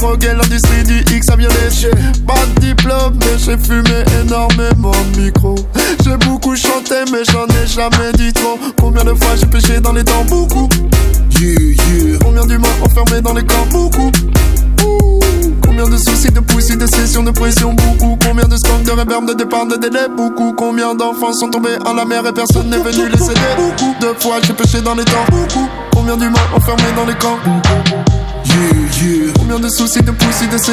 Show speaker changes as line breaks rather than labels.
drogué, l'industrie du X a violé. J'ai pas de diplôme, mais j'ai fumé énormément de micro. J'ai beaucoup chanté, mais j'en ai jamais dit trop. Combien de fois j'ai péché dans les temps? Beaucoup. Combien d'humains enfermés dans les camps? Beaucoup. Combien de soucis, de poussis, de sessions, de pression? Beaucoup. Combien de scores, de réverb, de départ, de délai? Beaucoup. Combien d'enfants sont tombés à la mer et personne n'est venu les aider? Beaucoup. De fois j'ai péché dans les temps? Beaucoup. Combien d'humains enfermés dans les camps? Combien de soucis, de poussis, de sessions?